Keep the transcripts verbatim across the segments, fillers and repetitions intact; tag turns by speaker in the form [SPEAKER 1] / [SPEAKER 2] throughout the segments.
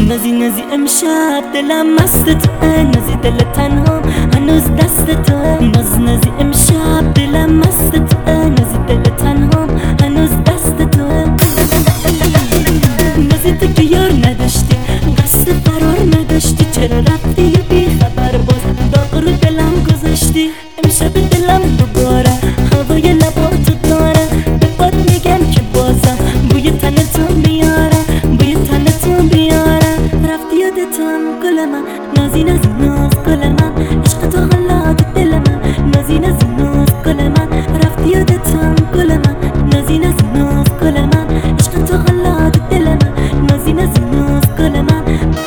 [SPEAKER 1] نازی نازی امشب دلم مست توه، نازی دل تنها هنوز دست توه. ناز نازی امشب دلم مست توه، نازی دل تنها هنوز دست توه. نازی تو که یار نداشتی، قصد فرار نداشتی، چرا رفتی یا بی خبر باز داغ رو دلم گذاشتی. امشب دلم دوباره هوای لباتو داره، به باد میگم که بازم بوی تنتو میاره، بوی تنتو بیاره. رفتی یادتم گل من، نازی نازی ناز گل من، عشق تو حالا تو دل من، نازی نازی ناز گل من. رفتی یادتم گل من، نازی نازی ناز گل من، عشق تو حالا تو دل من، نازی نازی ناز گل من.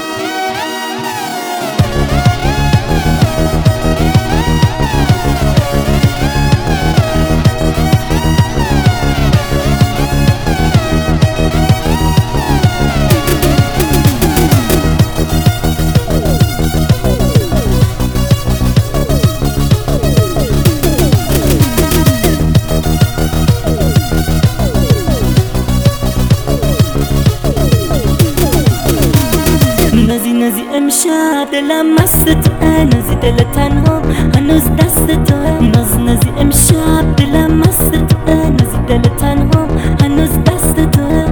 [SPEAKER 1] نازی نازی امشب دلم مست توه، نازی دل تنها هنوز دست توه. ناز نازی امشب دلم مست توه، نازی دل تنها هنوز دست توه.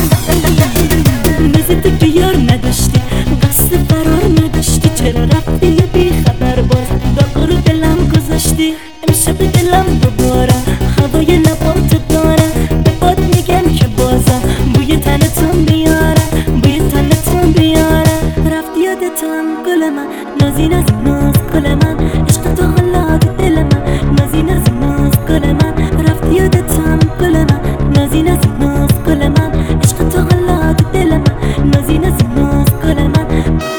[SPEAKER 1] نازی تو که یار نداشتی، قصد فرار نداشتی، چرا رفتی یا بی خبر باز داغ رو دلم گذاشتی. امشب دلم دوباره هوای لباتو داره، به باد میگم که بازم بوی تنتو میاره، بوی تنتو بیاره. رفتی یادتم گل من، نازی نازی ناز گل من، عشق تو حالا تو دل من، نازی نازی ناز گل من. رفتی یادتم گل من، نازی نازی ناز گل من، عشق تو حالا تو دل من، نازی نازی ناز گل من.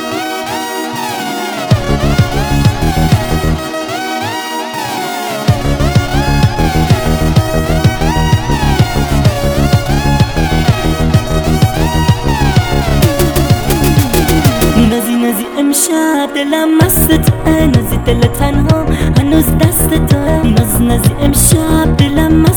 [SPEAKER 1] نازی نازی امشب دلم مست توه، نازی دل تنها هنوز دست توه. ناز نازی امشب دلم